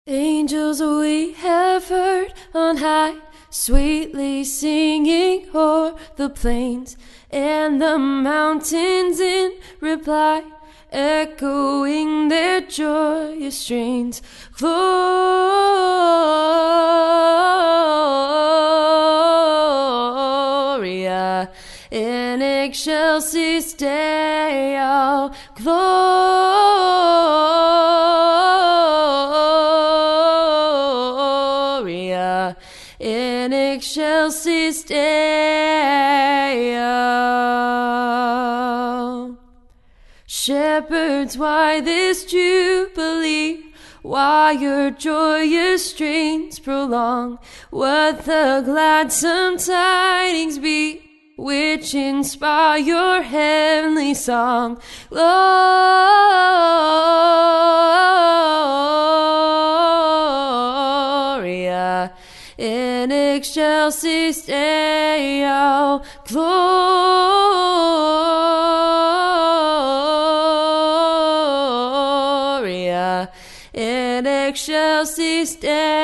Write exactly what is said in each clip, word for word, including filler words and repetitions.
Angels we have heard on high, sweetly singing o'er the plains and the mountains in reply, echoing their joyous strains. Gloria in excelsis Deo. Gloria in excelsis Deo. Shepherds, why this jubilee? Why your joyous strains prolong? What the gladsome tidings be which inspire your heavenly song? Gloria in excelsis Deo. Gloria in excelsis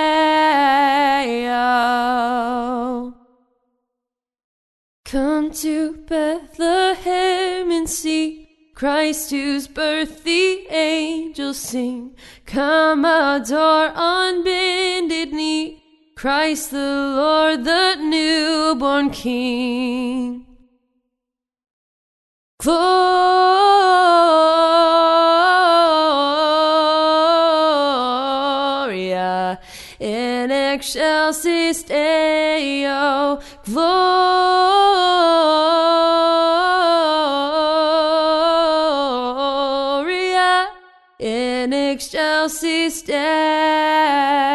Deo. Come to Bethlehem and see Christ, whose birth the angels sing. Come adore on bended knee Christ the Lord, the newborn King. Gloria in excelsis Deo. Gloria in excelsis Deo.